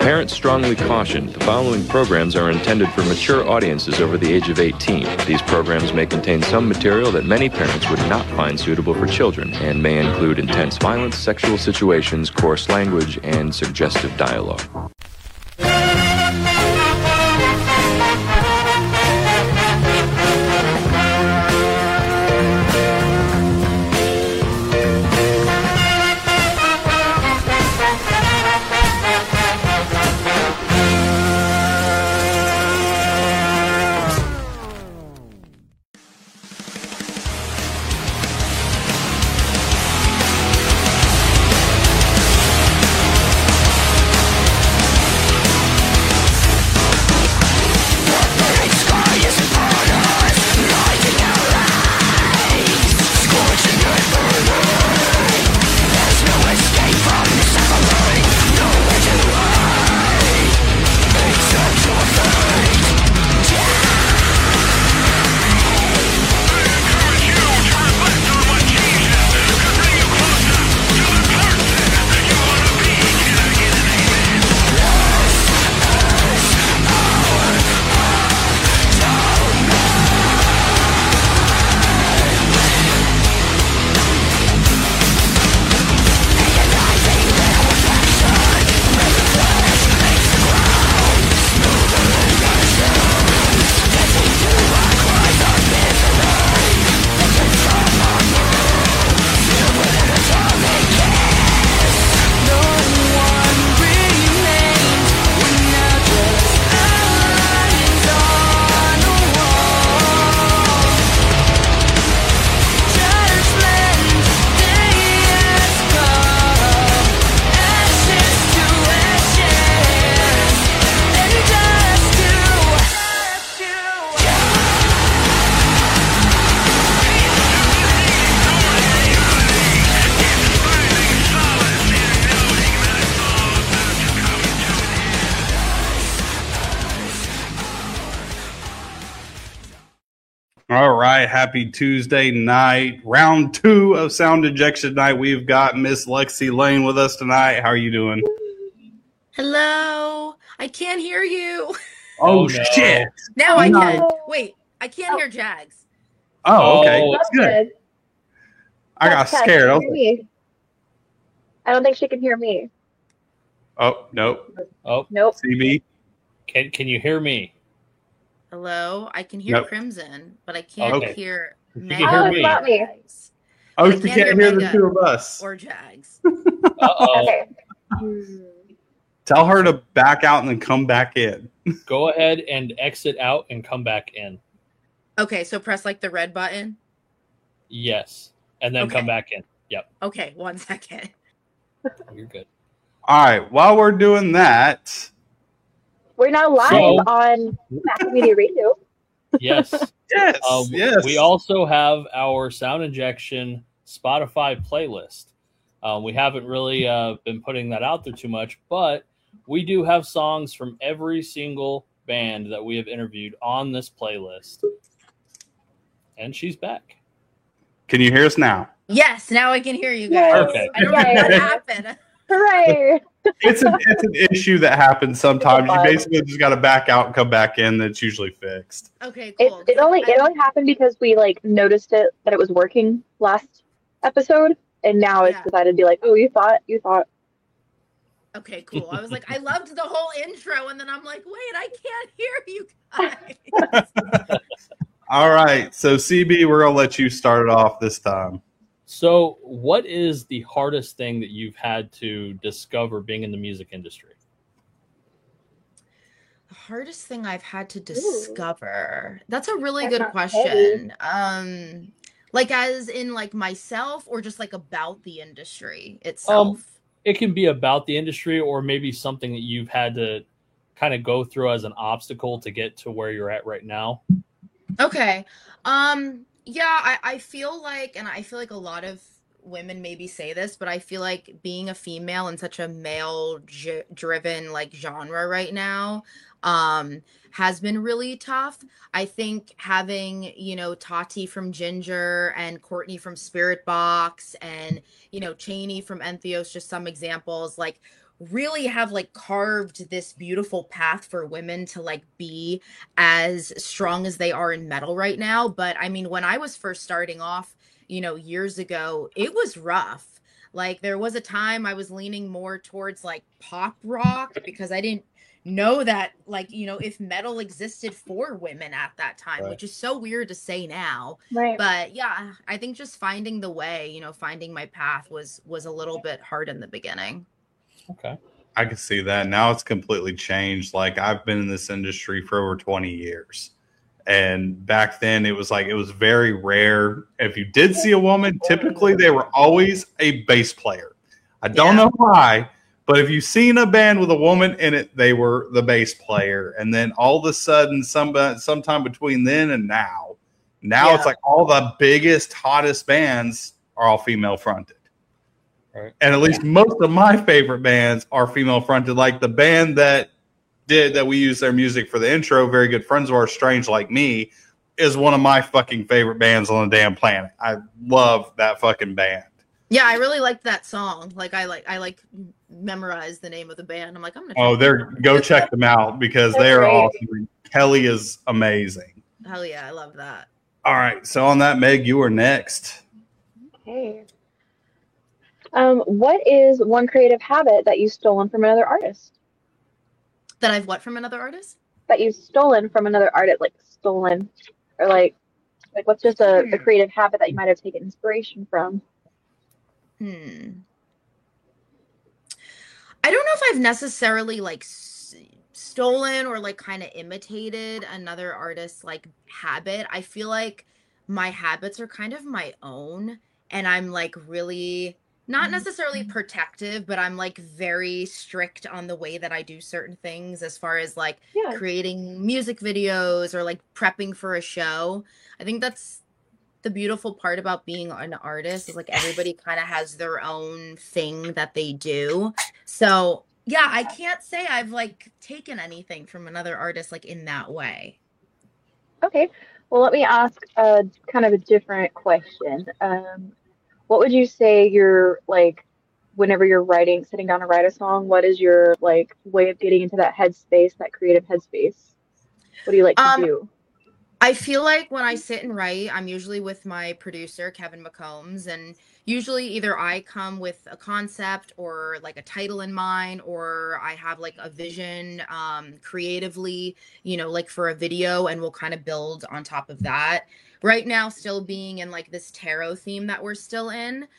Parents strongly caution the following programs are intended for mature audiences over the age of 18. These programs may contain some material that many parents would not find suitable for children and may include intense violence, sexual situations, coarse language, and suggestive dialogue. All right, happy Tuesday night, round 2 of Sound Injection Night. We've got Miss Lexi Lane with us tonight. How are you doing? Hello. I can't hear you. Oh, no. Shit. Now I can. Wait, I can't hear Jags. Oh, okay. That's good. I got scared. I don't think she can hear me. Oh, nope. Oh, nope. CB? Can you hear me? Hello, I can hear Nope. Crimson, but I can't hear Mega. You can hear me. Oh, you can't hear the two of us. Or Jags. Okay. Tell her to back out and then come back in. Go ahead and exit out and come back in. Okay, so press like the red button. Yes, and then come back in. Yep. Okay, 1 second. You're good. All right, while we're doing that, we're now live on Mac Media Radio. Yes. Yes. Yes. We also have our Sound Injection Spotify playlist. We haven't really been putting that out there too much, but we do have songs from every single band that we have interviewed on this playlist. And she's back. Can you hear us now? Yes, now I can hear you guys. Okay. I don't know what happened. Hooray! It's an issue that happens sometimes. You basically just got to back out and come back in. That's usually fixed. Okay, cool. It only happened because we noticed that it was working last episode, and now it's decided to be like, oh, you thought. Okay, cool. I was like, I loved the whole intro, and then I'm like, wait, I can't hear you guys. All right, so CB, we're gonna let you start it off this time. So, what is the hardest thing that you've had to discover being in the music industry? The hardest thing I've had to discover. That's a really good question. Like as in like myself or just like about the industry itself? It can be about the industry or maybe something that you've had to kind of go through as an obstacle to get to where you're at right now. Okay. Yeah, I feel like, and I feel like a lot of women maybe say this, but I feel like being a female in such a male driven like genre right now has been really tough. I think having, Tati from Ginger and Courtney from Spirit Box and, Cheney from Entheos, just some examples, like really have like carved this beautiful path for women to like be as strong as they are in metal right now. But I mean, when I was first starting off, years ago, it was rough. Like there was a time I was leaning more towards like pop rock because I didn't know that like, if metal existed for women at that time, Right. which is so weird to say now. Right. But yeah, I think just finding the way, finding my path was a little bit hard in the beginning. Okay. I can see that. Now it's completely changed. Like I've been in this industry for over 20 years. And back then it was very rare. If you did see a woman, typically they were always a bass player. I don't know why, but if you've seen a band with a woman in it, they were the bass player. And then all of a sudden, sometime between then and now it's like all the biggest, hottest bands are all female fronted. Right. And at least most of my favorite bands are female fronted. Like the band that we use their music for the intro, very good friends of ours, Strange Like Me, is one of my fucking favorite bands on the damn planet. I love that fucking band. Yeah, I really liked that song. Like I memorized the name of the band. I'm like, I'm gonna go check them out because they're awesome. Kelly is amazing. Hell yeah, I love that. All right, so on that, Meg, you are next. Okay. What is one creative habit that you've stolen from another artist? That I've what from another artist? That you've stolen from another artist, like stolen, or like what's just a creative habit that you might have taken inspiration from? I don't know if I've necessarily like stolen or like kind of imitated another artist's like habit. I feel like my habits are kind of my own, and I'm like really not necessarily protective, but I'm like very strict on the way that I do certain things as far as like creating music videos or like prepping for a show. I think that's the beautiful part about being an artist is like everybody kind of has their own thing that they do. So yeah, I can't say I've like taken anything from another artist like in that way. Okay. Well, let me ask a kind of a different question. What would you say you're like whenever you're sitting down to write a song, what is your like way of getting into that headspace, that creative headspace? What do you like to do? I feel like when I sit and write, I'm usually with my producer, Kevin McCombs, and usually either I come with a concept or like a title in mind, or I have like a vision creatively, like for a video, and we'll kind of build on top of that. Right now, still being in like this tarot theme that we're still in,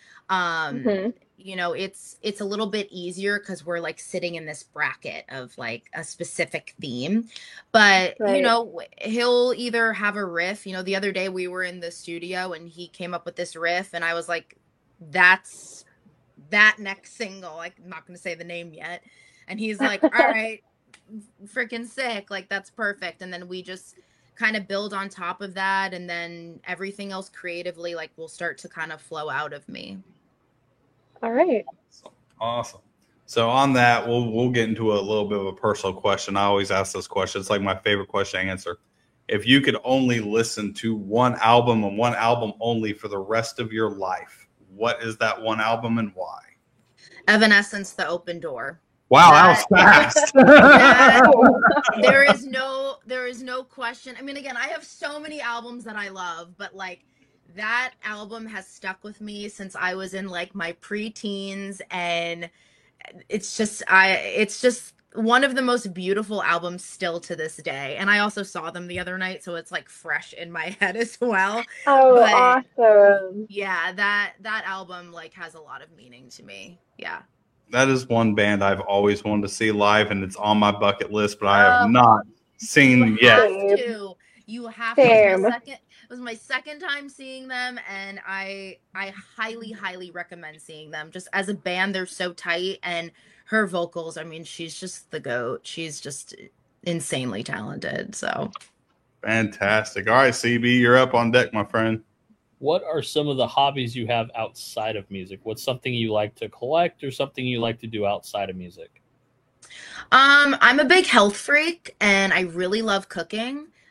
it's a little bit easier because we're like sitting in this bracket of like a specific theme. But he'll either have a riff. The other day we were in the studio and he came up with this riff, and I was like, that's that next single. I'm not going to say the name yet. And he's like, all right, freaking sick. Like, that's perfect. And then we just kind of build on top of that, and then everything else creatively like will start to kind of flow out of me. All right. Awesome. So on that, we'll get into a little bit of a personal question. I always ask this question. It's like my favorite question to answer. If you could only listen to one album and one album only for the rest of your life, what is that one album and why? Evanescence, The Open Door. Wow, that was fast. There is no question. I mean, again, I have so many albums that I love, but like that album has stuck with me since I was in like my pre-teens, and it's just one of the most beautiful albums still to this day. And I also saw them the other night, so it's like fresh in my head as well. Oh, awesome. Yeah, that album like has a lot of meaning to me. Yeah. That is one band I've always wanted to see live, and it's on my bucket list, but I have not seen yet. You have to. It was my second time seeing them, and I highly, highly recommend seeing them. Just as a band, they're so tight, and her vocals, I mean, she's just the GOAT. She's just insanely talented. So fantastic. All right, CB, you're up on deck, my friend. What are some of the hobbies you have outside of music? What's something you like to collect or something you like to do outside of music? I'm a big health freak, and I really love cooking.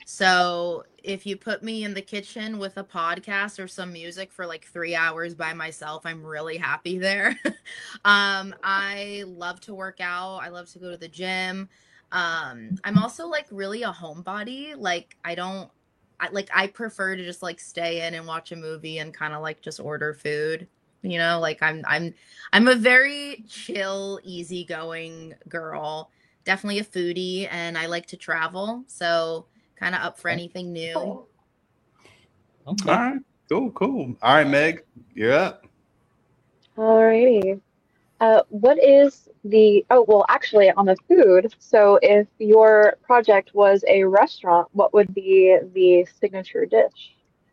So if you put me in the kitchen with a podcast or some music for like 3 hours by myself, I'm really happy there. I love to work out. I love to go to the gym. I'm also like really a homebody. Like I prefer to just like stay in and watch a movie and kind of like just order food. You know, like I'm a very chill, easygoing girl. Definitely a foodie, and I like to travel. So kind of up for anything new. All Okay. right. Cool. All right, Meg, you're up. Alrighty. What is actually on the food, so if your project was a restaurant, what would be the signature dish?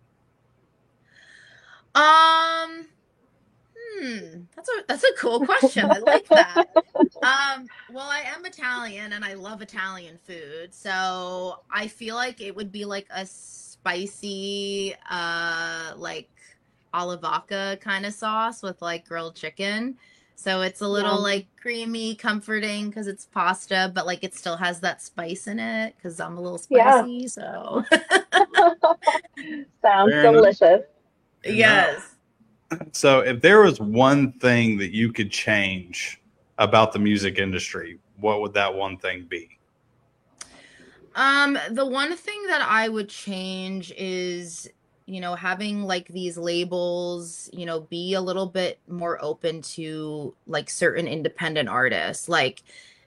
Um, that's a cool question. I like that. Well, I am Italian and I love Italian food, so I feel like it would be like a spicy, like alla vodka kind of sauce with like grilled chicken. So it's a little Yum. like creamy, comforting because it's pasta, but like it still has that spice in it because I'm a little Yeah. spicy. So Sounds Fair enough. delicious. yes. So, if there was one thing that you could change about the music industry, what would that one thing be? The one thing that I would change is, having like these labels, be a little bit more open to like certain independent artists. Like,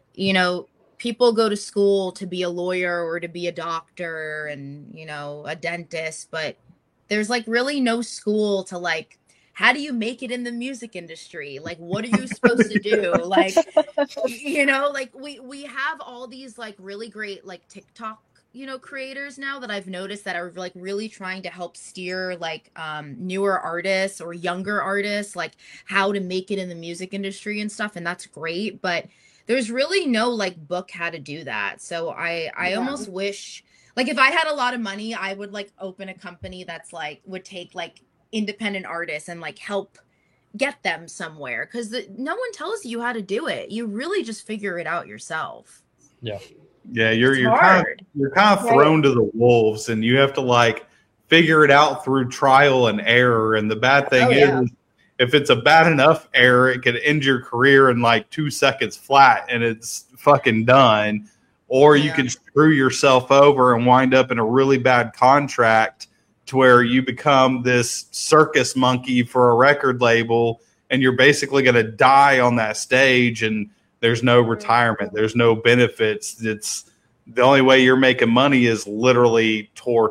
people go to school to be a lawyer or to be a doctor and, a dentist, but there's like really no school to like, how do you make it in the music industry? Like, what are you supposed to do? Like, like we have all these like really great like TikTok creators now that I've noticed that are like really trying to help steer like newer artists or younger artists like how to make it in the music industry and stuff, and that's great, but there's really no like book how to do that. So I Yeah. almost wish like if I had a lot of money, I would like open a company that's like would take like independent artists and like help get them somewhere because no one tells you how to do it. You really just figure it out yourself. Yeah, It's you're kind of hard. you're thrown to the wolves, and you have to like figure it out through trial and error. And the bad thing Oh, yeah. is, if it's a bad enough error, it could end your career in like 2 seconds flat, and it's fucking done. Or you Yeah. can screw yourself over and wind up in a really bad contract to where you become this circus monkey for a record label, and you're basically going to die on that stage, and there's no retirement, there's no benefits. It's the only way you're making money is literally tour,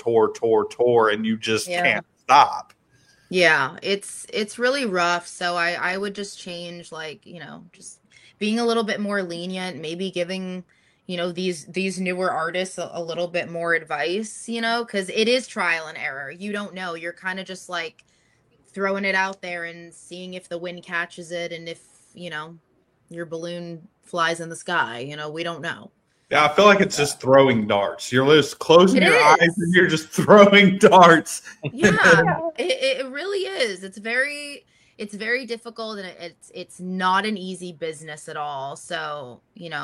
and you just Yeah. can't stop. Yeah, it's really rough. So I would just change like, just being a little bit more lenient, maybe giving, these newer artists a little bit more advice, because it is trial and error. You don't know. You're kind of just like throwing it out there and seeing if the wind catches it and if, your balloon flies in the sky, we don't know. Yeah, I feel like it's just throwing darts. You're just closing It your is. eyes and you're just throwing darts. Yeah, Yeah. it really is. It's very difficult and it's not an easy business at all. So,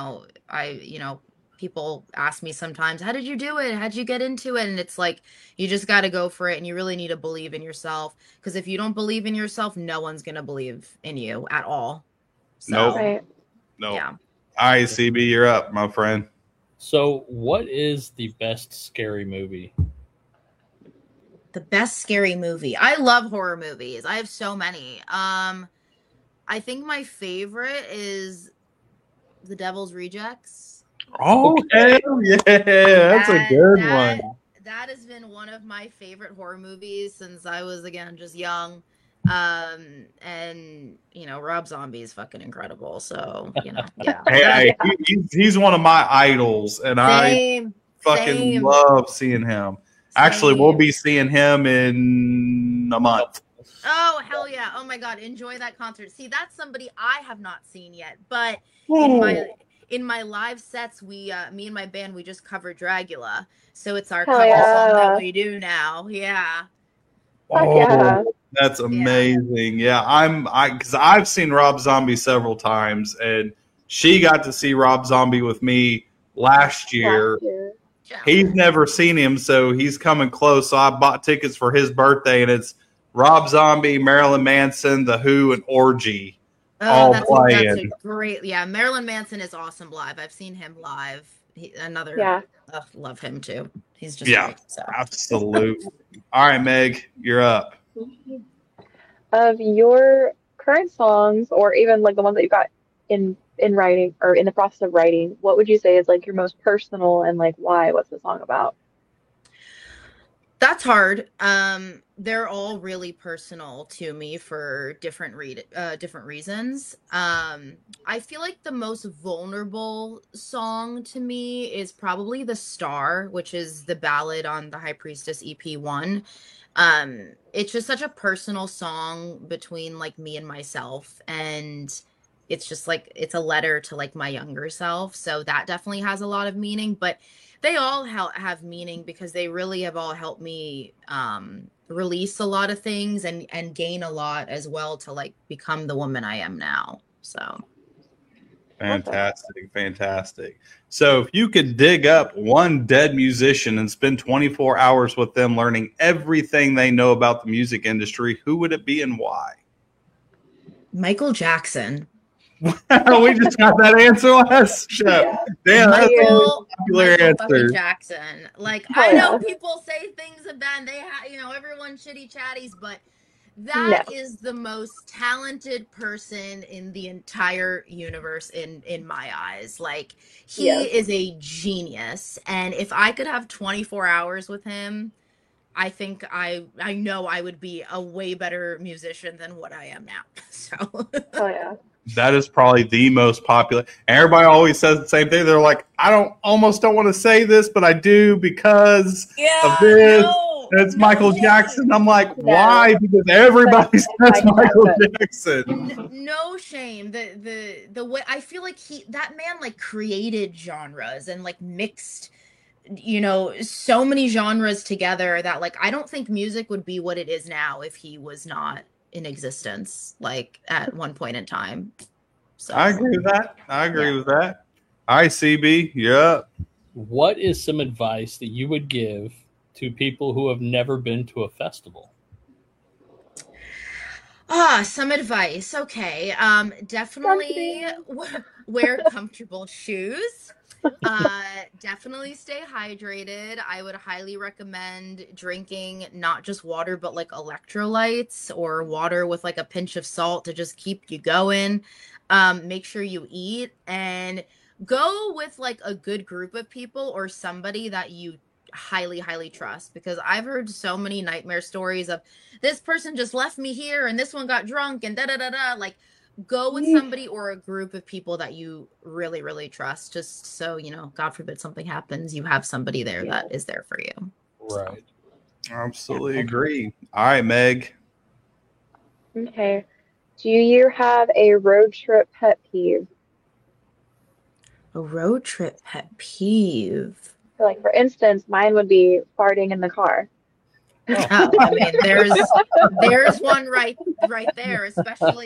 people ask me sometimes, how did you do it? How'd you get into it? And it's like, you just got to go for it and you really need to believe in yourself. Because if you don't believe in yourself, no one's going to believe in you at all. So, Nope. Right. No. yeah. All right, CB, you're up, my friend. So, what is the best scary movie? The best scary movie. I love horror movies. I have so many. I think my favorite is The Devil's Rejects. Oh, Okay. hell yeah. That's a good That one. has been one of my favorite horror movies since I was, again, just young. And Rob Zombie is fucking incredible. So, yeah. Hey, he's one of my idols, and I Same. fucking same. love seeing him. Actually, we'll Same. be seeing him in a month. Oh, hell yeah. Oh my God. Enjoy that concert. See, that's somebody I have not seen yet, but in my live sets, we me and my band, we just covered Dragula. So it's our Hell cover song yeah. that we do now. Yeah. Fuck yeah. That's amazing. Yeah, because I've seen Rob Zombie several times, and she got to see Rob Zombie with me last year. Last year. He's never seen him, so he's coming close. So I bought tickets for his birthday, and it's Rob Zombie, Marilyn Manson, The Who, and Orgy. Oh, that's a great. Yeah, Marilyn Manson is awesome live. I've seen him live. Love him too. He's just great, so. Absolutely. All right, Meg, you're up. Of your current songs, or even like the ones that you got in writing or in the process of writing, what would you say is like your most personal, and like why? What's the song about? That's hard. They're all really personal to me for different reasons. I feel like the most vulnerable song to me is probably The Star, which is the ballad on the High Priestess EP1. It's just such a personal song between like me and myself, and it's just like it's a letter to like my younger self. So that definitely has a lot of meaning, but they all have meaning because they really have all helped me release a lot of things and gain a lot as well to like become the woman I am now. So fantastic. So if you could dig up one dead musician and spend 24 hours with them learning everything they know about the music industry, who would it be and why? Michael Jackson. We just got that answer last show. Damn, that's a popular answer. Jackson. Like, I know people say things about everyone shitty chatties, but that is the most talented person in the entire universe in my eyes. Like, he is a genius, and if I could have 24 hours with him, I think I know I would be a way better musician than what I am now. So. That is probably the most popular. Everybody always says the same thing. They're like, almost don't want to say this, but I do because of this. No, it's Michael Jackson. I'm like, why? Because everybody says Michael Jackson. No shame. The way I feel like that man like created genres and like mixed, so many genres together that like I don't think music would be what it is now if he was not in existence like at one point in time. So I agree with that. All right, CB, you're up. What is some advice that you would give to people who have never been to a festival? Some advice. Okay. Definitely wear comfortable shoes. Definitely stay hydrated. I would highly recommend drinking not just water, but like electrolytes or water with like a pinch of salt to just keep you going. Make sure you eat and go with like a good group of people or somebody that you highly trust, because I've heard so many nightmare stories of this person just left me here and this one got drunk and like go with somebody or a group of people that you really trust, just so God forbid something happens, you have somebody there that is there for you. Right. Absolutely agree. All right, Meg. Okay. Do you have a road trip pet peeve? A road trip pet peeve. Like, for instance, mine would be farting in the car. Oh, I mean, there's one right there, especially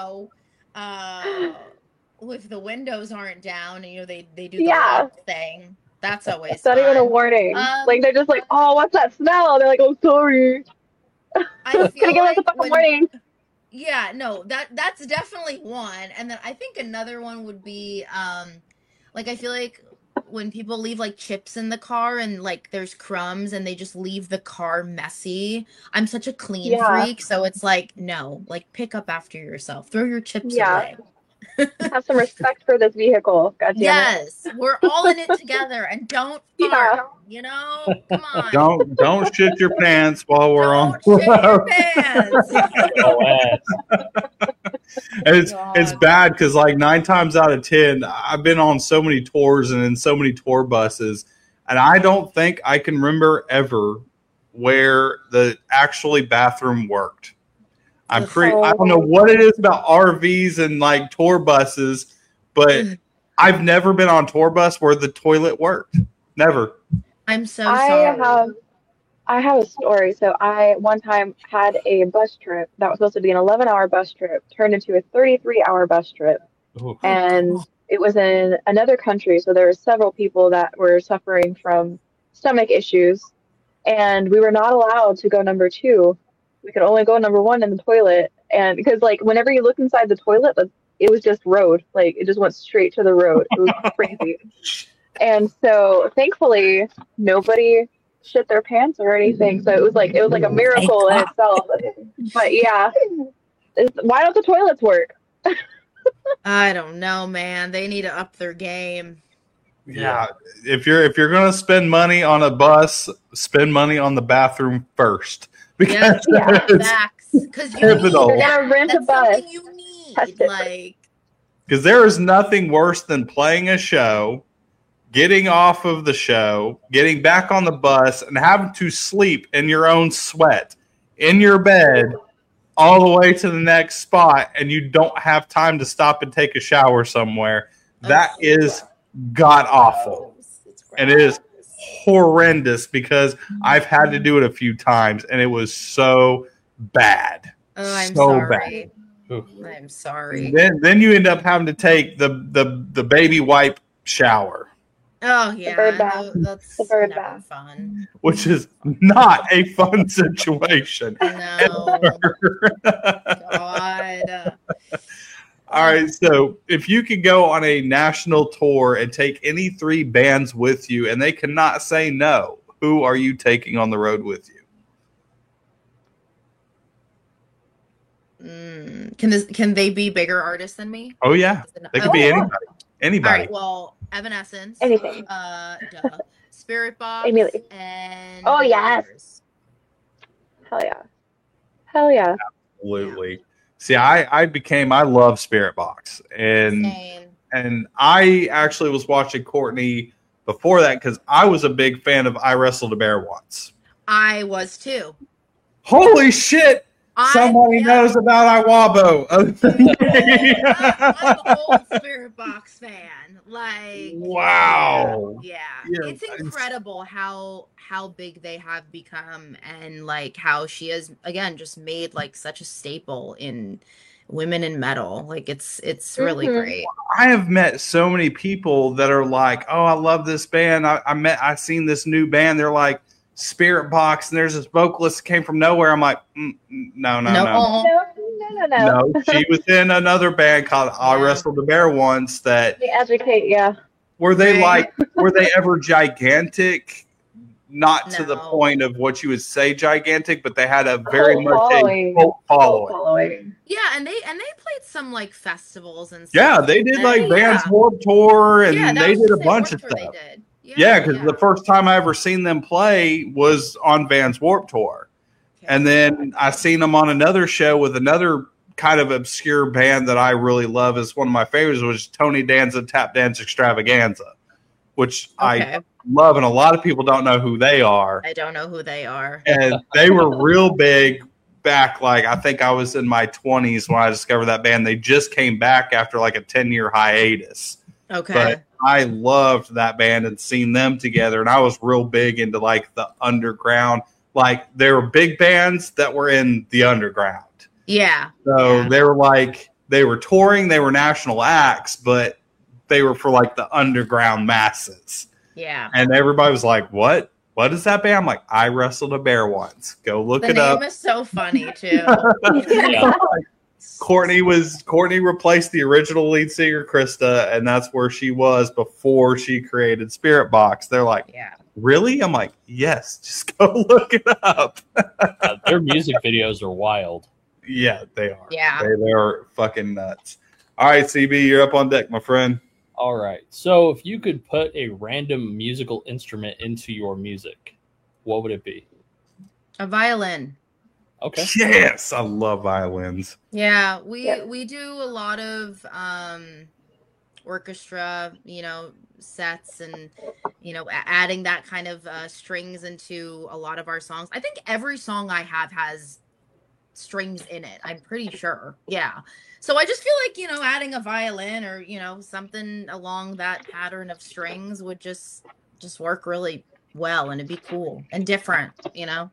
if the windows aren't down and they do the lock thing. That's always it's not even a warning. Like, they're just like, oh, what's that smell? They're like, oh, sorry. I feel like a warning. Yeah, no, that's definitely one. And then I think another one would be like, I feel like when people leave like chips in the car and like there's crumbs and they just leave the car messy. I'm such a clean freak, so it's like, no, like pick up after yourself. Throw your chips away. Have some respect for this vehicle. God damn it. We're all in it together, and don't fart. Come on. Don't shit your pants while we're on. Shit your pants. It's bad because like 9 times out of 10, I've been on so many tours and in so many tour buses, and I don't think I can remember ever where the actually bathroom worked. I don't know what it is about RVs and like tour buses, but I've never been on a tour bus where the toilet worked. Never. I'm so sorry. I have a story. So I one time had a bus trip that was supposed to be an 11-hour bus trip turned into a 33-hour bus trip. Ooh. And it was in another country. So there were several people that were suffering from stomach issues, and we were not allowed to go number 2. We could only go number 1 in the toilet, and because like whenever you look inside the toilet, it was just road, like it just went straight to the road. It was crazy. And so thankfully nobody shit their pants or anything, so it was like a miracle in itself. But yeah, why don't the toilets work? I don't know, man. They need to up their game. Yeah, if you're gonna spend money on a bus, spend money on the bathroom first, because because you're gonna rent a bus. You need, because there is nothing worse than playing a show, getting off of the show, getting back on the bus, and having to sleep in your own sweat in your bed all the way to the next spot, and you don't have time to stop and take a shower somewhere. That is god awful, and it is horrendous because I've had to do it a few times, and it was so bad. Oh, I'm so sorry. Bad. I'm sorry. Then you end up having to take the baby wipe shower. Oh yeah, the bird bath. That's the bird never bath. Fun. Which is not a fun situation. No. God. All right, so if you could go on a national tour and take any 3 bands with you and they cannot say no, who are you taking on the road with you? Can they be bigger artists than me? Oh yeah, they could be anybody. Anybody. All right, well, Evanescence. Anything. Spirit Box. Emily. And oh yes. Hell yeah. Hell yeah. Absolutely. See, I love Spirit Box, and I actually was watching Courtney before that because I was a big fan of I Wrestled a Bear Once. I was too. Holy shit! Somebody knows about Iwabo. I'm an old Spirit Box fan. Wow. Yeah. It's incredible how big they have become, and how she has again just made such a staple in women in metal. It's really great. I have met so many people that are like, "Oh, I love this band. I seen this new band. They're like Spirit Box, and there's this vocalist that came from nowhere." I'm like, no. She was in another band called I Wrestled a Bear Once. That they educate, yeah. Were they were they ever gigantic? Not to the point of what you would say gigantic, but they had a very much a cult following. Yeah, and they played some festivals and stuff. Yeah, they did Vans Warped Tour, and they did a bunch of stuff. Yeah, because the first time I ever seen them play was on Vans Warped Tour. Okay. And then I seen them on another show with another kind of obscure band that I really love. Is one of my favorites, was Tony Danza Tap Dance Extravaganza, which I love, and a lot of people don't know who they are. I don't know who they are. And they were real big back, I think I was in my 20s when I discovered that band. They just came back after a 10-year hiatus. Okay. But I loved that band and seen them together, and I was real big into the underground. There were big bands that were in the underground. Yeah. So they were touring, they were national acts, but they were for the underground masses. Yeah. And everybody was like, "What? What is that band?" I'm like, "I Wrestled a Bear Once. Go look it up." The name is so funny too. Courtney replaced the original lead singer Krista, and that's where she was before she created Spirit Box. They're like, "Really?" I'm like, "Yes, just go look it up." Their music videos are wild. Yeah, they are. Yeah, they are fucking nuts. All right, CB, you're up on deck, my friend. All right. So if you could put a random musical instrument into your music, what would it be? A violin. Okay. Yes, I love violins. Yeah, we do a lot of orchestra, sets, and adding that kind of strings into a lot of our songs. I think every song I have has strings in it. I'm pretty sure. Yeah. So I just feel adding a violin or something along that pattern of strings would just work really well, and it'd be cool and different. Yeah.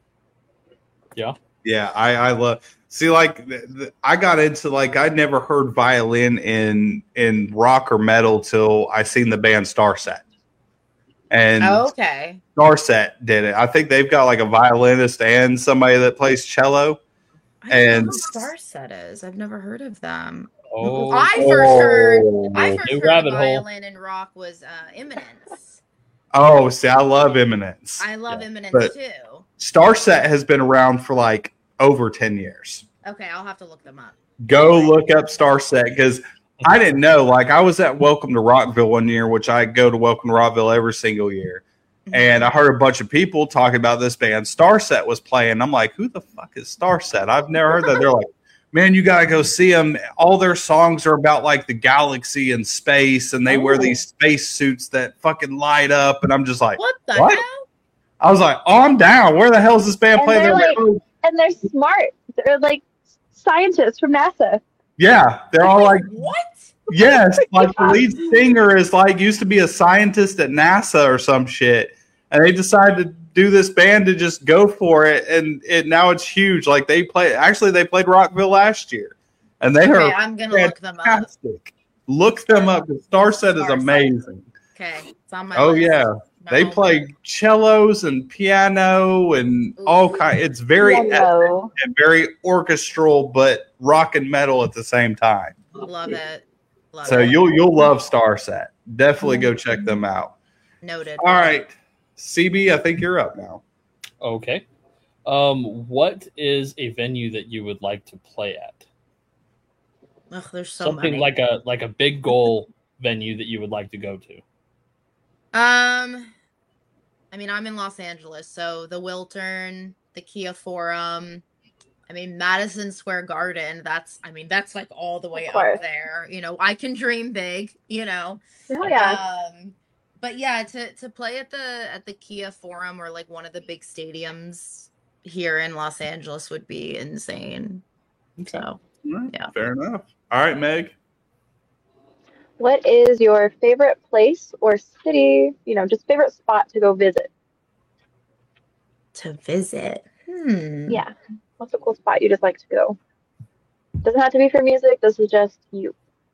Yeah, I love. See, I got into I'd never heard violin in rock or metal till I seen the band Starset. and Okay. Starset did it. I think they've got like a violinist and somebody that plays cello. I don't And know who Starset is. I've never heard of them. Oh, I first heard new the rabbit hole. violin and rock was Eminence. Oh, see, I love Eminence. I love Eminence But- too. Starset has been around for like over 10 years. Okay, I'll have to look them up. Go look up Starset because I didn't know. Like, I was at Welcome to Rockville one year, which I go to Welcome to Rockville every single year. And I heard a bunch of people talking about this band. Starset was playing. I'm like, who the fuck is Starset? I've never heard that. They're like, man, you got to go see them. All their songs are about like the galaxy and space, and they wear these space suits that fucking light up. And I'm just like, What the What? hell? I was like, oh, I'm down. Where the hell is this band And playing? they're They're like, like- "Oh, And they're smart. They're like scientists from NASA. yeah, they're all like, What? yes, like the lead singer is like used to be a scientist at NASA or some shit, and they decided to do this band to just go for it, and now it's huge. Like they played Rockville last year, and they Okay, are I'm gonna look them up. fantastic. Look them up. The Starset is Starset. amazing. Okay, it's on my Oh list. yeah, My they homework. play cellos and piano and all kind. It's very Yellow. and very orchestral, but rock and metal at the same time. Love it. Love So it. you'll love Starset. Definitely go check them out. Noted. All right, CB, I think you're up now. Okay. What is a venue that you would like to play at? Ugh, there's so Something many. like a big goal venue that you would like to go to. I mean, I'm in Los Angeles, so the Wiltern, the Kia Forum. I mean, Madison Square Garden. That's like all the way Of course. up there. You know, I can dream big. You know. Oh yeah. But yeah, to play at the Kia Forum or like one of the big stadiums here in Los Angeles would be insane. So Yeah. Fair enough. All right, Meg. What is your favorite place or city? Just favorite spot to go visit. to visit. Yeah. What's a cool spot you just like to go? Doesn't have to be for music. This is just you.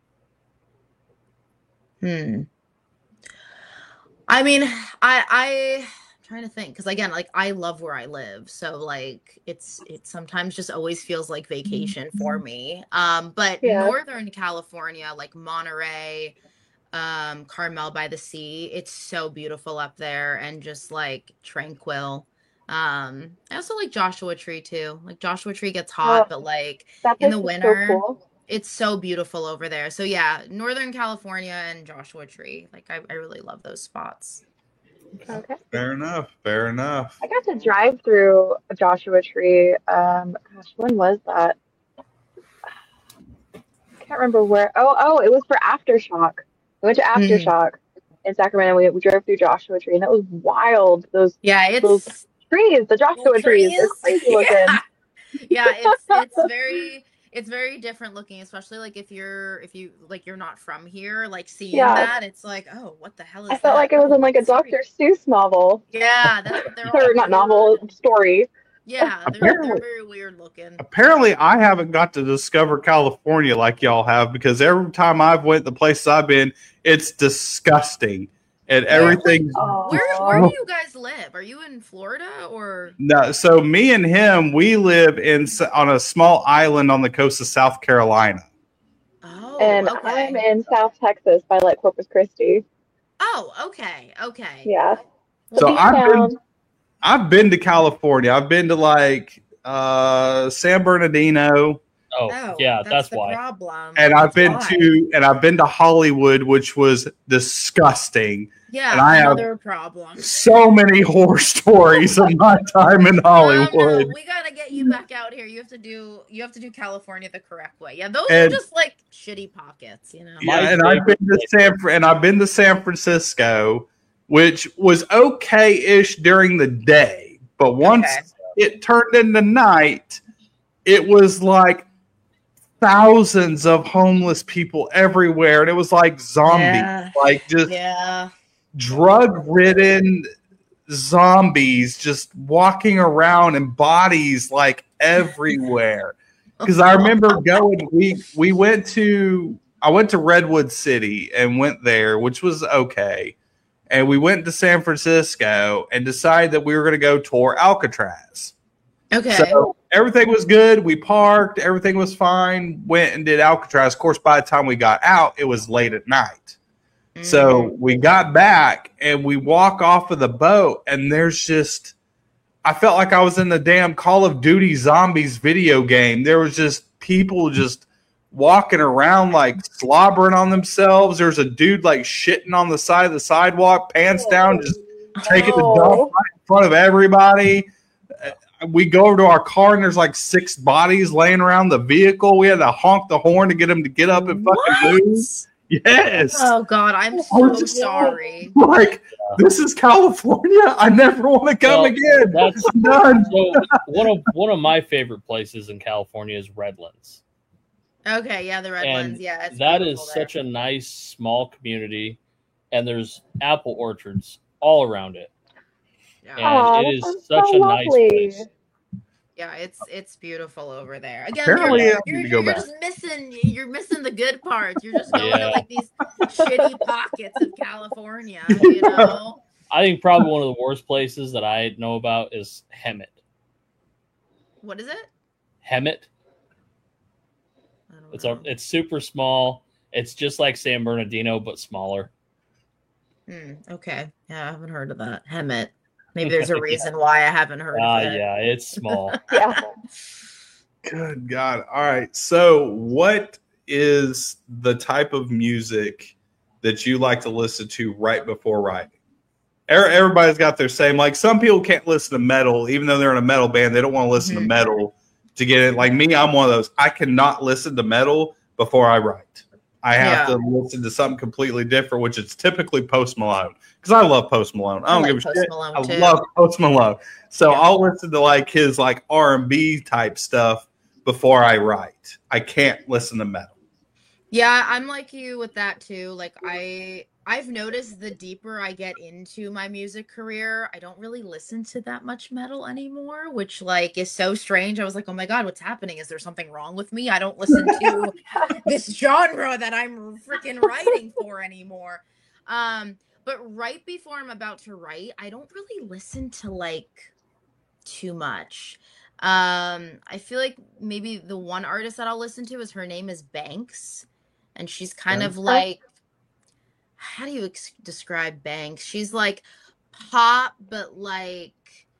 I mean, I'm trying to think because again, like I love where I live, so like it sometimes just always feels like vacation for me. But Yeah. Northern California, like Monterey, Carmel by the Sea, it's so beautiful up there and just like tranquil. I also like Joshua Tree too. Like Joshua Tree gets hot, Oh. but like That In place the is winter. so cool. it's so beautiful over there. So yeah, Northern California and Joshua Tree. Like I really love those spots. Okay. Fair enough. Fair enough. I got to drive through a Joshua Tree. Gosh, when was that? I can't remember where. Oh, it was for Aftershock. We went to Aftershock in Sacramento. We drove through Joshua Tree, and that was wild. Those Yeah, Those it's trees, the Joshua trees, they're crazy looking. Yeah, it's very different looking, especially like if you're not from here, like seeing Yeah. that, it's like, oh, what the hell is I that? felt like it was in like a It's pretty- Dr. Seuss novel. Yeah, that's what they're all Or not novel, story. Yeah, they're Apparently- very weird looking. Apparently, I haven't got to discover California like y'all have because every time I've went the places I've been, it's disgusting and everything. Oh. Where do you guys live? Are you in Florida or No, so me and him, we live on a small island on the coast of South Carolina. Oh, And okay. I'm in South Texas by like Corpus Christi. Oh, okay. Yeah. So Beach I've been- town. I've been to California. I've been to like San Bernardino, Oh, yeah, that's the why. problem. and I've That's been why. to Hollywood, which was disgusting. Yeah, and I have- another problem. So many horror stories of my time in Hollywood. No, we gotta get you back out here. You have to do California the correct way. Yeah, those And- are just like shitty pockets, you know. Yeah, My and I've been to favorite I've been to San Francisco, which was okay-ish during the day, but once Okay. it turned into night, it was like thousands of homeless people everywhere, and it was like zombies, Yeah. like just Yeah. drug-ridden zombies just walking around and bodies like everywhere. Because I remember going, I went to Redwood City and went there, which was okay. and we went to San Francisco and decided that we were going to go tour Alcatraz. Okay. So everything was good. We parked. Everything was fine. Went and did Alcatraz. Of course, by the time we got out, it was late at night. So we got back and we walk off of the boat, and there's just, I felt like I was in the damn Call of Duty Zombies video game. There was just people just walking around like slobbering on themselves. There's a dude like shitting on the side of the sidewalk, pants down, just taking the dump right in front of everybody. We go over to our car, and there's like 6 bodies laying around the vehicle. We had to honk the horn to get them to get up and fucking move. Yes. Oh God, I'm so sorry. Like, this is California. I never want to come again. That's done. So one of my favorite places in California is Redlands. Okay, yeah, the Redlands. Yeah, it's that is beautiful there. such a nice small community, and there's apple orchards all around it. Yeah. And Aw, it that is sounds such so a nice lovely. place. Yeah, it's beautiful over there. Again, Apparently, I you're need to go back. just missing the good parts. You're just going to Yeah. like these shitty pockets of California, you know. I think probably one of the worst places that I know about is Hemet. What is it? Hemet. I don't know. It's super small. It's just like San Bernardino but smaller. Okay. Yeah, I haven't heard of that. Hemet. Maybe there's a reason why I haven't heard of it. Yeah, it's small. Yeah. Good God. All right. So, what is the type of music that you like to listen to right before writing? Everybody's got their same. Like, some people can't listen to metal, even though they're in a metal band. They don't want to listen to metal to get it. Like me, I'm one of those. I cannot listen to metal before I write. I have to listen to something completely different, which is typically Post Malone, because I love Post Malone. I don't like give a Post shit. Malone, I too. love Post Malone. So I'll listen to like his like R&B type stuff before I write. I can't listen to metal. Yeah, I'm like you with that too. Like I've noticed the deeper I get into my music career, I don't really listen to that much metal anymore, which like is so strange. I was like, oh my God, what's happening? Is there something wrong with me? I don't listen to this genre that I'm freaking writing for anymore. But right before I'm about to write, I don't really listen to like too much. I feel like maybe the one artist that I'll listen to is, her name is Banks. And she's kind of like, how do you describe Banks? She's like pop, but like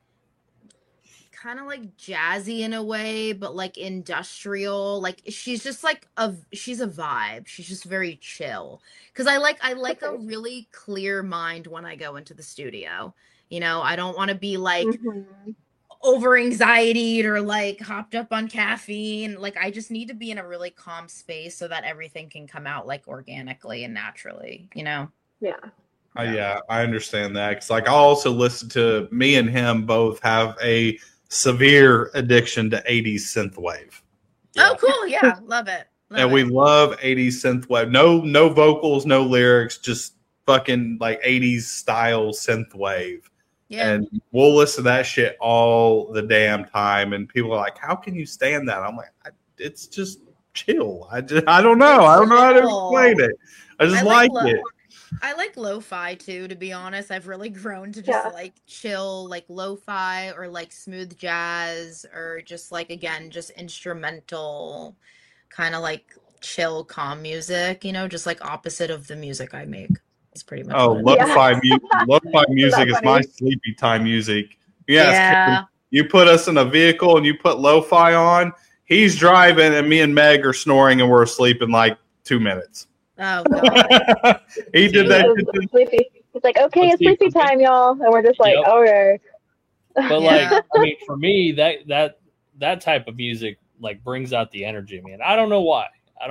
kind of like jazzy in a way, but like industrial. Like she's just like she's a vibe. She's just very chill. Because I like a really clear mind when I go into the studio. You know, I don't want to be like over anxiety or like hopped up on caffeine. Like I just need to be in a really calm space so that everything can come out like organically and naturally, you know? Yeah. Yeah, I understand that. Because like I also listen to, me and him both have a severe addiction to 80s synthwave. Yeah. Oh, cool. Yeah. Love it. And we love 80s synthwave. No vocals, no lyrics, just fucking like 80s style synthwave. Yeah. And we'll listen to that shit all the damn time. And people are like, how can you stand that? I'm like, it's just chill. I don't know. I don't know how to explain it. I just like it. I like lo-fi too, to be honest. I've really grown to just like chill, like lo-fi or like smooth jazz, or just like, again, just instrumental kind of like chill, calm music, you know, just like opposite of the music I make. It's pretty much lo-fi music. Lo-fi music is my sleepy time music. Yes, you put us in a vehicle and you put lo-fi on, he's driving and me and Meg are snoring and we're asleep in like 2 minutes. Oh God. He did that. Sleepy. It's like, okay, it's sleepy time, y'all. And we're just like, okay. But like, I mean, for me, that type of music like brings out the energy, man. I don't know why.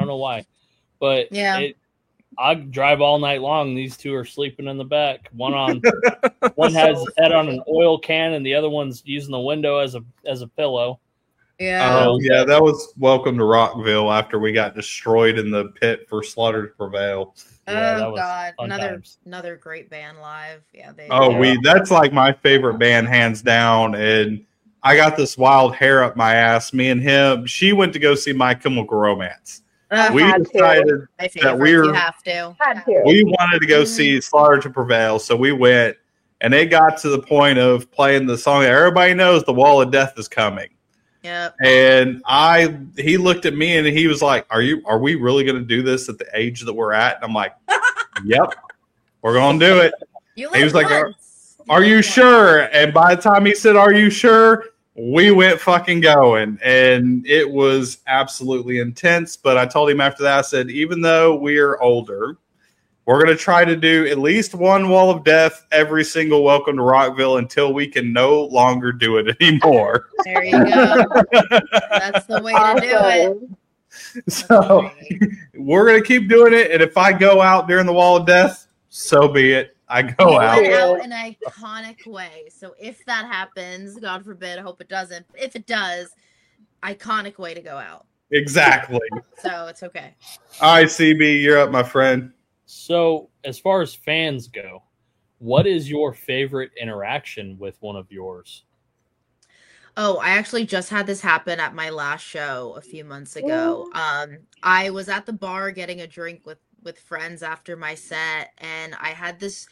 But I drive all night long. These two are sleeping in the back. One has his head on an oil can, and the other one's using the window as a pillow. Yeah. Oh yeah, that was Welcome to Rockville after we got destroyed in the pit for Slaughter to Prevail. Oh God, another great band live. Yeah. That's like my favorite band hands down. And I got this wild hair up my ass. Me and him. She went to go see My Chemical Romance. we Had to. decided My that favorite. You have to. Had to. we wanted to go see Slaughter to Prevail, so we went, and it got to the point of playing the song that everybody knows, "The Wall of Death is Coming." Yep. And he looked at me and he was like, are we really going to do this at the age that we're at? And I'm like, yep, we're going to do it. You He was like, once. Are you sure? And by the time he said, are you sure? We went fucking going, and it was absolutely intense. But I told him after that, I said, even though we're older, we're going to try to do at least one Wall of Death every single Welcome to Rockville until we can no longer do it anymore. There you go. That's the way to do it. So we're going to keep doing it. And if I go out during the Wall of Death, so be it. I go You out. went out in an iconic way. So if that happens, God forbid, I hope it doesn't. If it does, iconic way to go out. Exactly. So it's okay. All right, CB, you're up, my friend. So, as far as fans go, what is your favorite interaction with one of yours? Oh, I actually just had this happen at my last show a few months ago. I was at the bar getting a drink with friends after my set, and I had this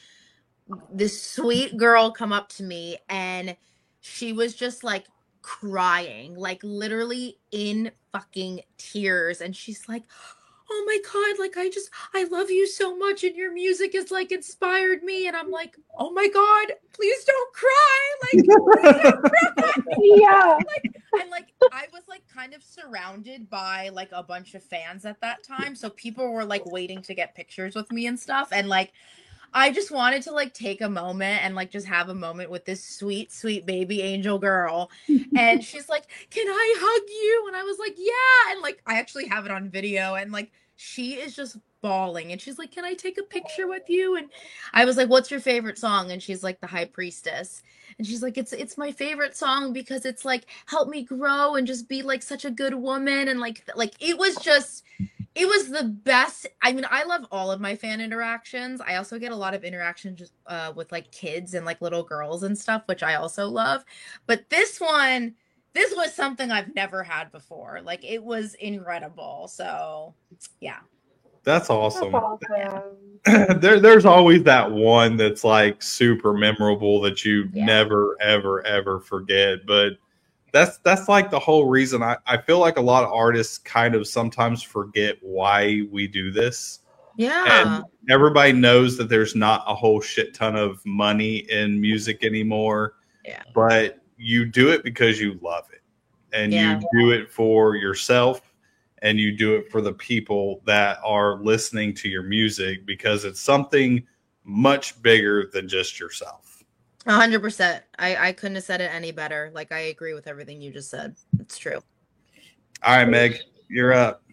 sweet girl come up to me, and she was just like crying, like literally in fucking tears, and she's like, oh my God, like I love you so much, and your music has like inspired me. And I'm like, oh my God, please don't cry. Like, please don't cry. Yeah. And like I was like kind of surrounded by like a bunch of fans at that time. So people were like waiting to get pictures with me and stuff. And like I just wanted to like take a moment and like just have a moment with this sweet, sweet baby angel girl. And she's like, can I hug you? And I was like, yeah. And like I actually have it on video, and like she is just bawling, and she's like, can I take a picture with you? And I was like, what's your favorite song? And she's like, The High Priestess. And she's like, it's my favorite song because it's like helped me grow and just be like such a good woman. And like it was the best. I mean, I love all of my fan interactions. I also get a lot of interactions just with like kids and like little girls and stuff, which I also love. But this was something I've never had before. Like it was incredible. So yeah. That's awesome. That's awesome. There's always that one that's like super memorable that you never, ever, ever forget. But that's like the whole reason I feel like a lot of artists kind of sometimes forget why we do this. Yeah. And everybody knows that there's not a whole shit ton of money in music anymore. Yeah. But you do it because you love it. And you do it for yourself. And you do it for the people that are listening to your music because it's something much bigger than just yourself. 100%. I couldn't have said it any better. Like I agree with everything you just said. It's true. All right, Meg, you're up.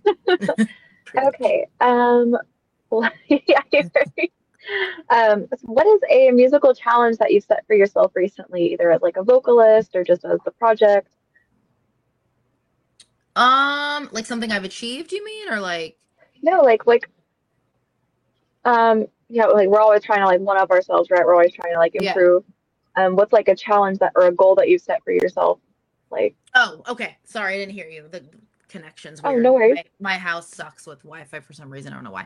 Okay. What is a musical challenge that you've set for yourself recently, either as like a vocalist or just as the project? Like something I've achieved, you mean, or like? No, like we're always trying to like one up ourselves, right? We're always trying to like improve. What's like a challenge that or a goal that you've set for yourself? Like, oh, okay. Sorry, I didn't hear you. The connection's weird. Oh, no worries. My house sucks with Wi-Fi for some reason. I don't know why.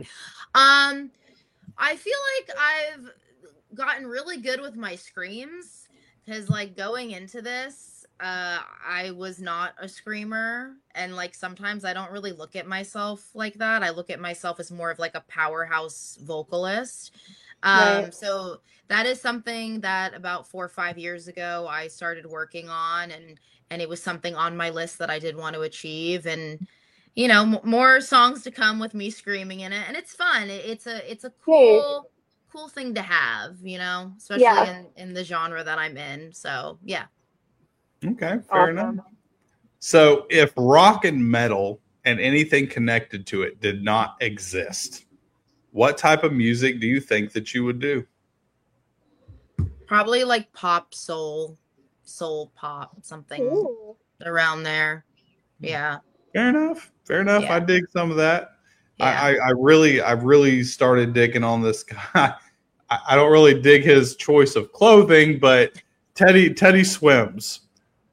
I feel like I've gotten really good with my screams because like going into this, I was not a screamer, and like sometimes I don't really look at myself like that. I look at myself as more of like a powerhouse vocalist. Right. So that is something that about 4 or 5 years ago I started working on, and it was something on my list that I did want to achieve. And you know, more songs to come with me screaming in it, and it's fun. It's a cool thing to have, you know, especially in the genre that I'm in. So yeah. Okay, fair enough. So if rock and metal and anything connected to it did not exist, what type of music do you think that you would do? Probably like pop, soul pop, something around there. Yeah. Fair enough. Yeah. I dig some of that. Yeah. I really started digging on this guy. I don't really dig his choice of clothing, but Teddy Swims.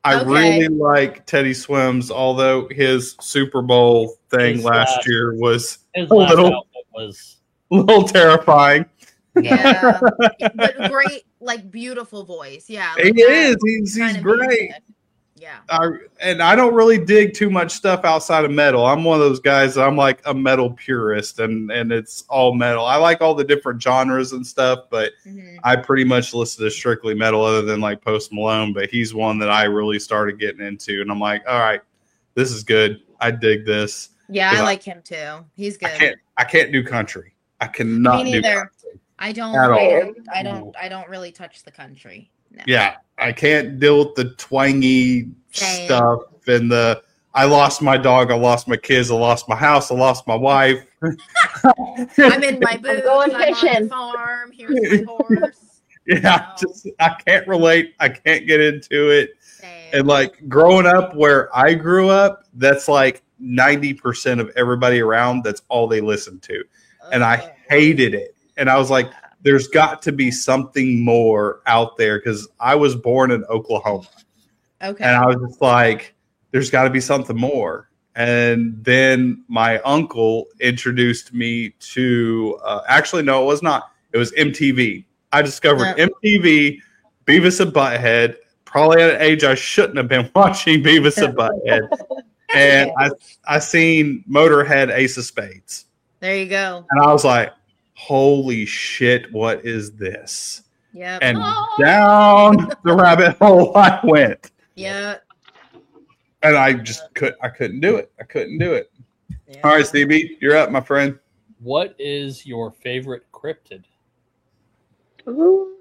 I Okay. really like Teddy Swims, although his Super Bowl thing His last last- year was His a last little, outfit was little terrifying. Yeah. But great, like beautiful voice. Yeah. He Like that is. He's kind of great. music. Yeah. And I don't really dig too much stuff outside of metal. I'm one of those guys that I'm like a metal purist, and it's all metal. I like all the different genres and stuff, but Mhm. I pretty much listen to strictly metal other than like Post Malone, but he's one that I really started getting into, and I'm like, all right, this is good. I dig this. Yeah, 'Cause I I- like him too. He's good. I can't do country. I cannot Me do neither. country. I don't At all. I don't really touch the country. No. Yeah, I can't deal with the twangy Same. stuff and the I lost my dog, I lost my kids, I lost my house, I lost my wife. I'm in my boots. going I'm on fishing. the farm. Here's my horse. Yeah, No. I can't relate. I can't get into it. Same. And like growing up where I grew up, that's like 90% of everybody around, that's all they listen to. And I hated it. And I was like, there's got to be something more out there because I was born in Oklahoma. Okay. And I was just like, there's got to be something more. And then my uncle introduced me to, actually, no, it was not. It was MTV. I discovered MTV, Beavis and Butthead, probably at an age I shouldn't have been watching Beavis and Butthead. And I seen Motorhead Ace of Spades. There you go. And I was like, holy shit, what is this? Yep. And down the rabbit hole I went. Yeah. And I couldn't do it. I couldn't do it. Yeah. All right, Stevie, you're up, my friend. What is your favorite cryptid? Ooh.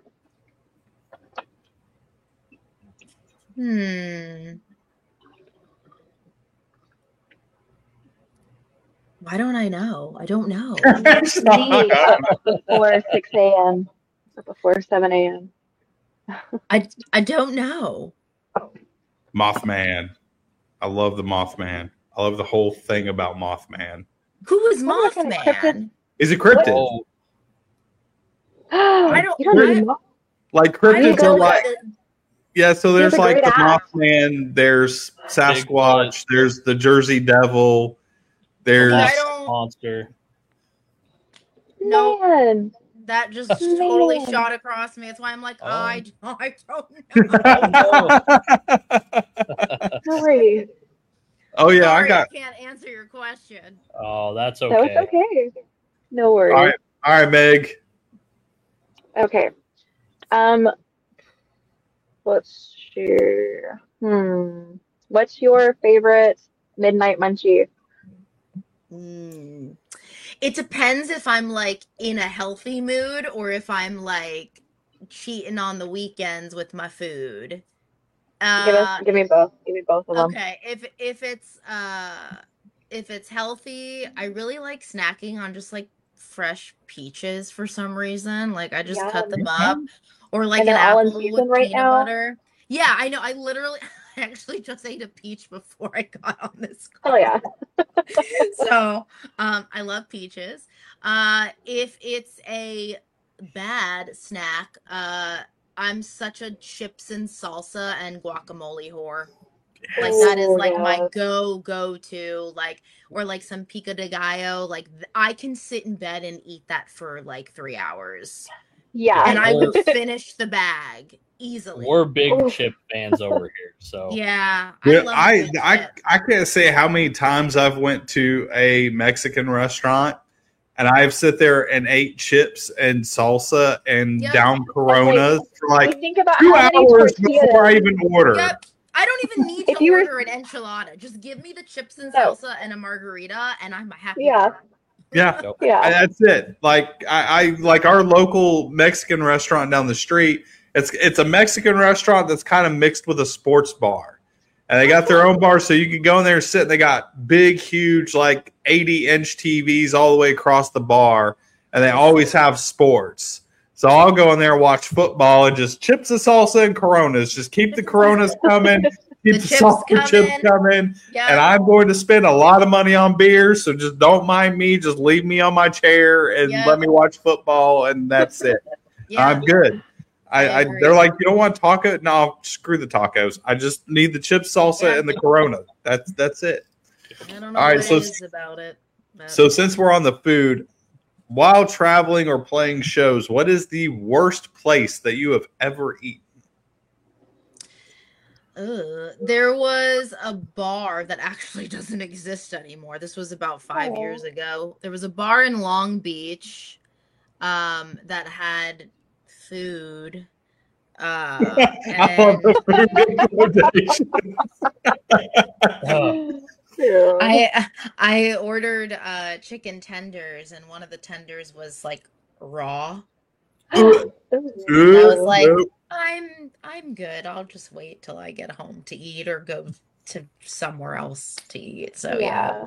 Why don't I know? I don't know. Me up before 6 a.m. or before 7 a.m. I don't know. Mothman. I love the Mothman. I love the whole thing about Mothman. Who is What kind of Mothman? Is it cryptid? Oh, I don't- You don't know. Like I don't cryptids know are like, what yeah, so He has there's a like great the ass. Mothman, there's Sasquatch, Bigfoot. there's the Jersey Devil, there's I lost don't- monster. No. Man. that just totally Man. shot across me. That's why I'm like, Oh. I don't know. Sorry. Oh yeah, Sorry, I got can't answer your question. Oh, that's That was okay. okay. No worries. all right, Meg. Okay. Let's share. What's your favorite midnight munchie? It depends if I'm like in a healthy mood or if I'm like cheating on the weekends with my food. Give me both. Give me both of them. Okay, if it's healthy, I really like snacking on just like fresh peaches for some reason. Like I just cut them up, or like And an they're all in apple season with right peanut now? butter. Yeah, I know. I literally actually just ate a peach before I got on this call. Oh yeah. So I love peaches. If it's a bad snack, I'm such a chips and salsa and guacamole whore. Like that is Oh, like my yes. go to, like, or like some pico de gallo. Like I can sit in bed and eat that for like 3 hours, Yeah. and I will Oh. finish the bag easily. We're big Oof. chip fans over here, so Yeah, Yeah, love I, a good I chip. I can't say how many times I've went to a Mexican restaurant and I've sit there and ate chips and salsa and Yep. down Coronas for I like think about 2 how many hours tortillas. before I even order. Yep. I don't even need If to you were- order an enchilada. Just give me the chips and No. salsa and a margarita, and I'm happy. Yeah. Yeah, Yeah. that's it. Like I like our local Mexican restaurant down the street. It's a Mexican restaurant that's kind of mixed with a sports bar, and they got their own bar, so you can go in there and sit. And they got big, huge, like 80-inch TVs all the way across the bar, and they always have sports. So I'll go in there and watch football and just chips and salsa and Coronas. Just keep the Coronas coming, keep the chips salsa chips coming. coming. Yeah. And I'm going to spend a lot of money on beer, so just don't mind me. Just leave me on my chair and Yeah. let me watch football, and that's it. yeah. I'm good. They're like, you don't want taco? No, screw the tacos. I just need the chip salsa and the Corona. That's it. I don't know All right, what so it is about it. But So since we're on the food, while traveling or playing shows, what is the worst place that you have ever eaten? there was a bar that actually doesn't exist anymore. This was about 5 years ago. There was a bar in Long Beach that had food. I love the food recommendation. I ordered chicken tenders, and one of the tenders was like raw. I was like, I'm good. I'll just wait till I get home to eat or go to somewhere else to eat. So yeah.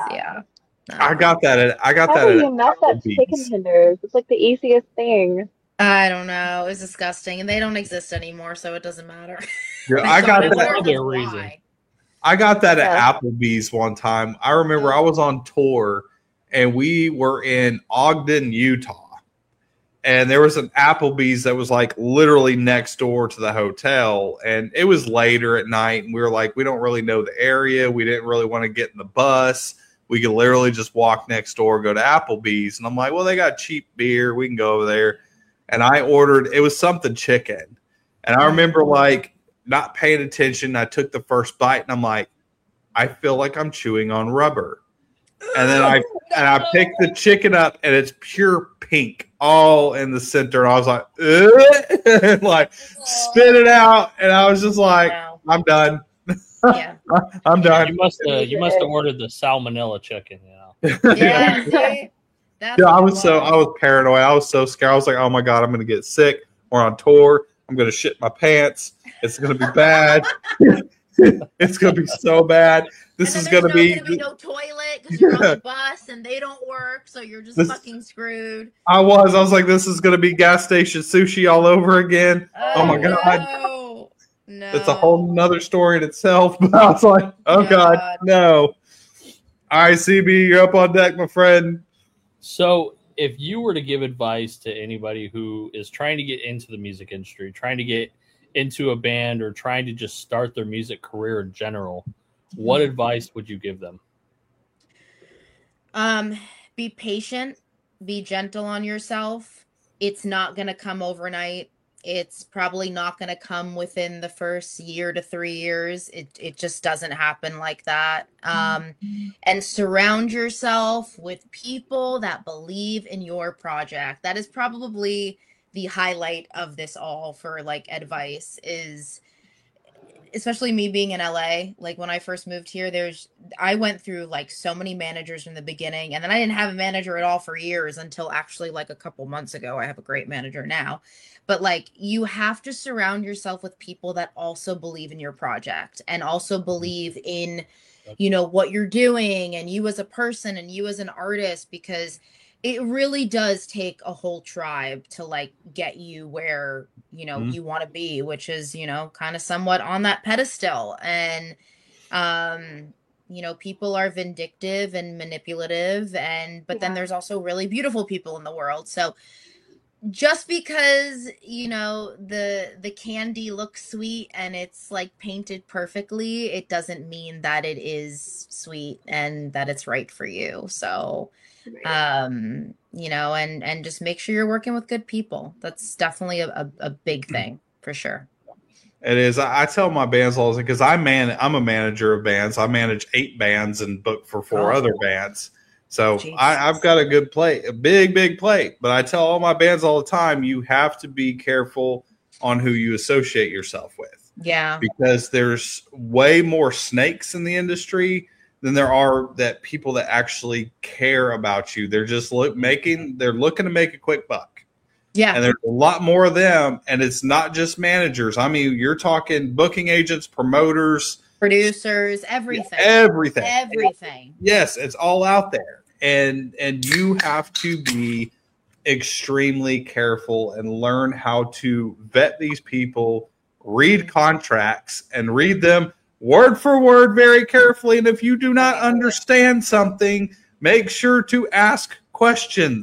I got that. How do you mess up chicken tenders? It's like the easiest thing. I don't know. It was disgusting, and they don't exist anymore, so it doesn't matter. I got that. I got that at Applebee's one time. I remember I was on tour, and we were in Ogden, Utah. And there was an Applebee's that was like literally next door to the hotel. And it was later at night. And we were like, we don't really know the area. We didn't really want to get in the bus. We could literally just walk next door, go to Applebee's. And I'm like, well, they got cheap beer. We can go over there. And I ordered, it was something chicken. And I remember like not paying attention. I took the first bite and I'm like, I feel like I'm chewing on rubber. And then I picked the chicken up and it's pure pink all in the center. And I was like, and like spit it out. And I was just like, I'm done. Yeah. I'm done. You must have ordered the salmonella chicken, Yeah. I was paranoid. I was so scared. I was like, oh my God, I'm gonna get sick. We're on tour. I'm gonna shit my pants. It's gonna be bad. It's gonna be so bad. This is gonna be no toilet because you're on the bus and they don't work, so you're just fucking screwed. I was like, this is gonna be gas station sushi all over again. Oh my God. No. It's a whole nother story in itself. But I was like, oh God, no. All right, CB, you're up on deck, my friend. So if you were to give advice to anybody who is trying to get into the music industry, trying to get into a band, or trying to just start their music career in general, what advice would you give them? Be patient, be gentle on yourself. It's not going to come overnight. It's probably not going to come within the first year to 3 years. It just doesn't happen like that. And surround yourself with people that believe in your project. That is probably the highlight of this all for like advice, is especially me being in LA. Like when I first moved here, I went through like so many managers from the beginning, and then I didn't have a manager at all for years until actually like a couple months ago. I have a great manager now. But like, you have to surround yourself with people that also believe in your project and also believe in, what you're doing and you as a person and you as an artist, because it really does take a whole tribe to like get you where, you want to be, which is, kind of somewhat on that pedestal. And, people are vindictive and manipulative, but then there's also really beautiful people in the world. So just because, the candy looks sweet and it's like painted perfectly, it doesn't mean that it is sweet and that it's right for you. So, and just make sure you're working with good people. That's definitely a big thing for sure. It is. I tell my bands all the time, because I'm a manager of bands. I manage 8 bands and book for 4 other bands. So I've got a good plate, a big plate. But I tell all my bands all the time, you have to be careful on who you associate yourself with. Yeah. Because there's way more snakes in the industry than there are that people that actually care about you. They're just looking to make a quick buck. Yeah. And there's a lot more of them. And it's not just managers. I mean, you're talking booking agents, promoters, producers, everything. Everything. Yes, it's all out there. And you have to be extremely careful and learn how to vet these people, read contracts, and read them word for word very carefully. And if you do not understand something, make sure to ask questions.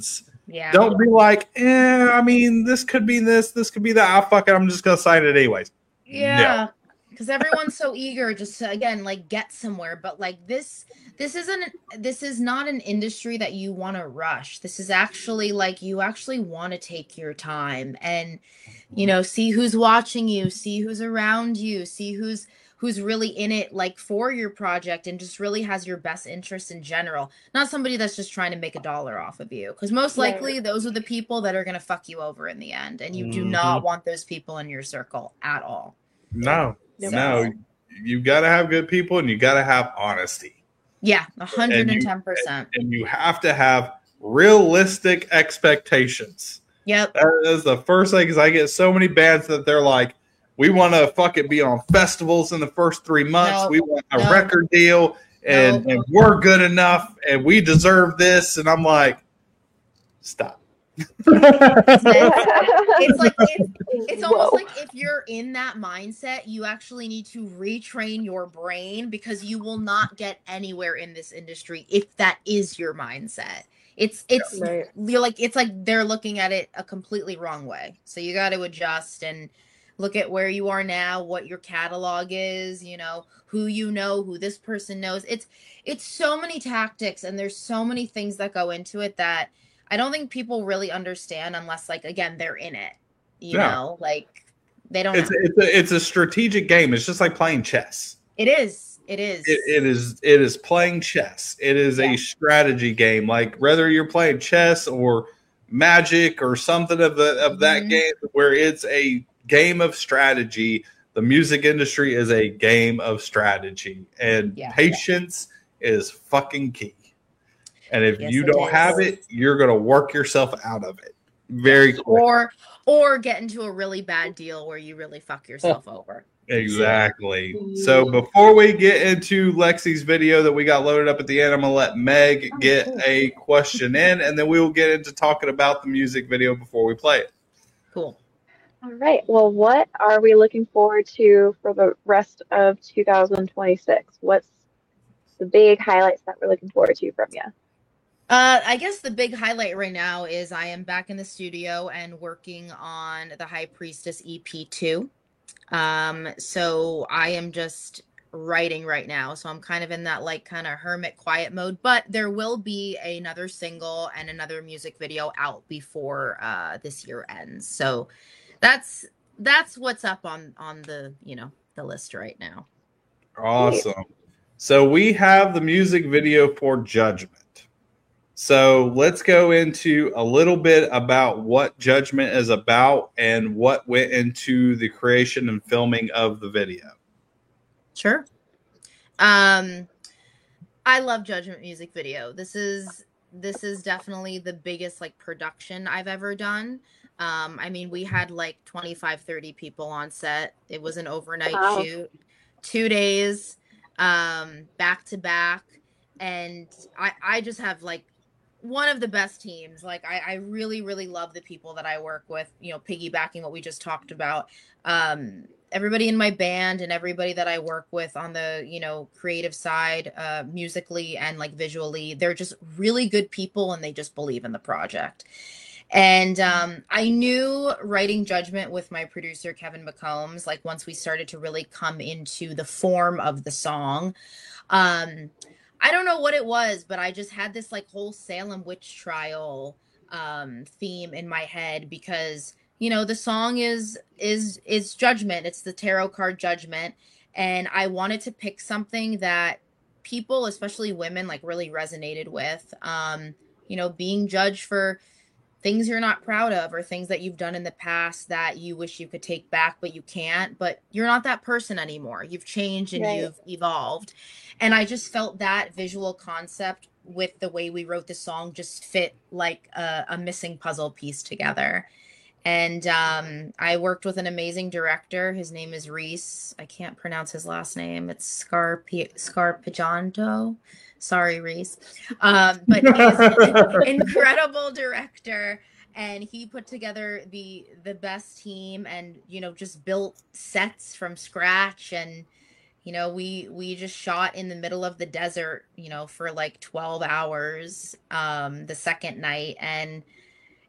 Yeah. Don't be like, I mean, this could be this could be that. Ah, fuck it, I'm just gonna sign it anyways. Yeah. Because everyone's so eager just to, again, like, get somewhere, but like this is not an industry that you want to rush. This is actually like, you actually want to take your time and, you know, see who's watching you, see who's around you, see who's really in it, like, for your project, and just really has your best interest in general, not somebody that's just trying to make $1 off of you, because most likely those are the people that are going to fuck you over in the end, and you do not want those people in your circle at all. No, you got to have good people, and you got to have honesty. Yeah, 110%. And you have to have realistic expectations. Yep. That is the first thing, because I get so many bands that they're like, we want to fucking be on festivals in the first 3 months. We want a record deal, and we're good enough, and we deserve this. And I'm like, stop. It's almost like, if you're in that mindset, you actually need to retrain your brain, because you will not get anywhere in this industry if that is your mindset. You're like, it's like they're looking at it a completely wrong way. So you got to adjust and look at where you are now, what your catalog is, you know, who this person knows. It's so many tactics, and there's so many things that go into it that I don't think people really understand unless, like, again, they're in it, you know, like, they don't. It's a strategic game. It's just like playing chess. It is. It is playing chess. It is a strategy game. Like, whether you're playing chess or Magic or something of that game, where it's a game of strategy, the music industry is a game of strategy, and patience is fucking key. And if you don't have it, you're going to work yourself out of it very quick. Or get into a really bad deal where you really fuck yourself over. Exactly. So before we get into Lexi's video that we got loaded up at the end, I'm going to let Meg get a question in, and then we will get into talking about the music video before we play it. Cool. All right. Well, what are we looking forward to for the rest of 2026? What's the big highlights that we're looking forward to from you? I guess the big highlight right now is I am back in the studio and working on the High Priestess EP 2. So I am just writing right now. So I'm kind of in that, like, kind of hermit quiet mode, but there will be another single and another music video out before this year ends. So that's what's up on the, you know, the list right now. Awesome. So we have the music video for Judgment. So let's go into a little bit about what Judgment is about and what went into the creation and filming of the video. Sure. I love Judgment music video. This is definitely the biggest, like, production I've ever done. I mean, we had like 25, 30 people on set. It was an overnight shoot, 2 days, back to back. And I just have, like, one of the best teams. Like, I really, really love the people that I work with, you know, piggybacking what we just talked about. Everybody in my band and everybody that I work with on the, you know, creative side, musically and, like, visually, they're just really good people, and they just believe in the project. And I knew writing Judgment with my producer, Kevin McCombs, like, once we started to really come into the form of the song, I don't know what it was, but I just had this, like, whole Salem witch trial theme in my head, because, you know, the song is Judgment. It's the tarot card Judgment. And I wanted to pick something that people, especially women, like, really resonated with, you know, being judged for things you're not proud of, or things that you've done in the past that you wish you could take back, but you can't. But you're not that person anymore. You've changed and you've evolved. And I just felt that visual concept with the way we wrote the song just fit like a missing puzzle piece together. And I worked with an amazing director. His name is Reese. I can't pronounce his last name. It's Scarpijanto. Sorry, Reese. But he's an incredible director, and he put together the best team, and, you know, just built sets from scratch. And, you know, we just shot in the middle of the desert, you know, for like 12 hours the second night. And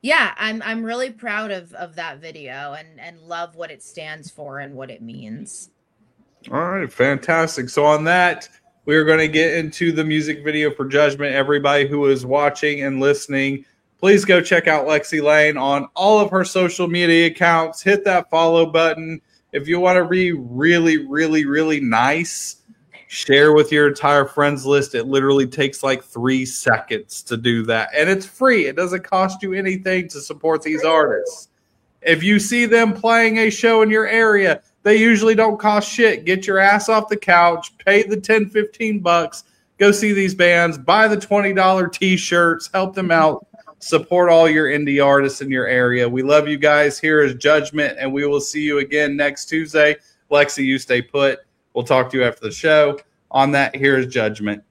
Yeah, I'm really proud of that video and love what it stands for and what it means. All right, fantastic. So on that, we're going to get into the music video for Judgment. Everybody who is watching and listening, please go check out Lexi Lane on all of her social media accounts. Hit that follow button. If you want to be really, really, really nice, share with your entire friends list. It literally takes like 3 seconds to do that. And it's free. It doesn't cost you anything to support these artists. If you see them playing a show in your area, they usually don't cost shit. Get your ass off the couch, pay the $10-15, go see these bands, buy the $20 t-shirts, help them out, support all your indie artists in your area. We love you guys. Here is Judgment, and we will see you again next Tuesday. Lexi, you stay put. We'll talk to you after the show. On that, here is Judgment.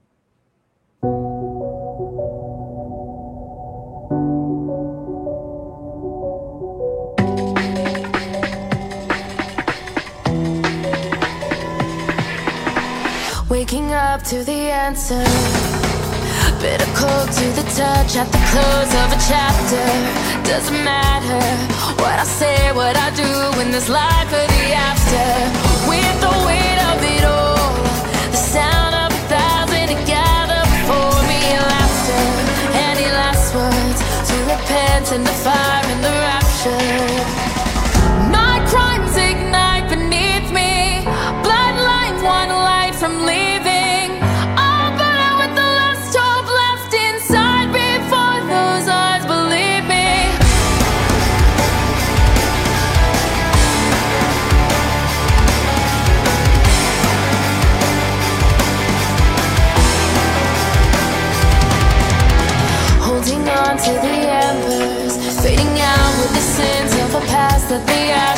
Waking up to the answer, bitter cold to the touch at the close of a chapter. Doesn't matter what I say, what I do in this life or the after. With the weight of it all, the sound of 1,000 together before me, laughter. Any last words to repent and the fire and the rapture. My crimes ignite beneath me, bloodlines one light from leaving. I'll burn out with the last hope left inside before those eyes believe me. Holding on to the embers, fading out with the sins of a past that the